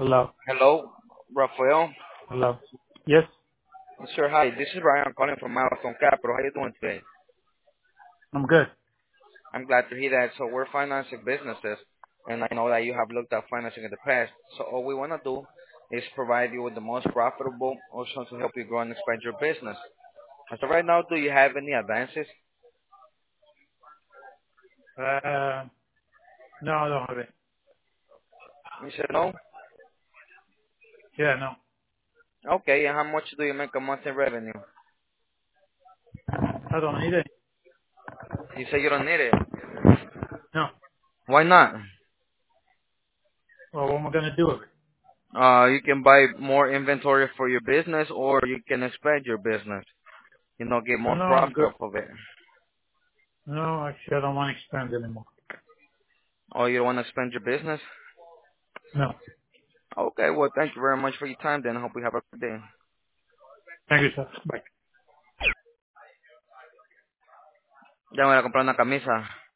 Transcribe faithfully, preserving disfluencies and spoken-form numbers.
Hello. Hello, Rafael. Hello. Yes, Sir, hi. This is Ryan calling from Milestone Capital. How you doing today? I'm good. I'm glad to hear that. So we're financing businesses, and I know that you have looked at financing in the past. So all we want to do is provide you with the most profitable option to help you grow and expand your business. And so right now, do you have any advances? Uh, no, I don't have it. You said no? Yeah, no. Okay, and how much do you make a month in revenue? I don't need it. You say you don't need it. No. Why not? Well, what am I going to do with it? Uh, you can buy more inventory for your business, or you can expand your business. You know, get Oh, more no, I'm profit good. off of it. No, actually, I don't want to expand anymore. Oh, you don't want to expand your business? No. Okay, well, thank you very much for your time then. I hope you have a good day. Thank you, sir. Bye. Ya me voy a comprar una camisa.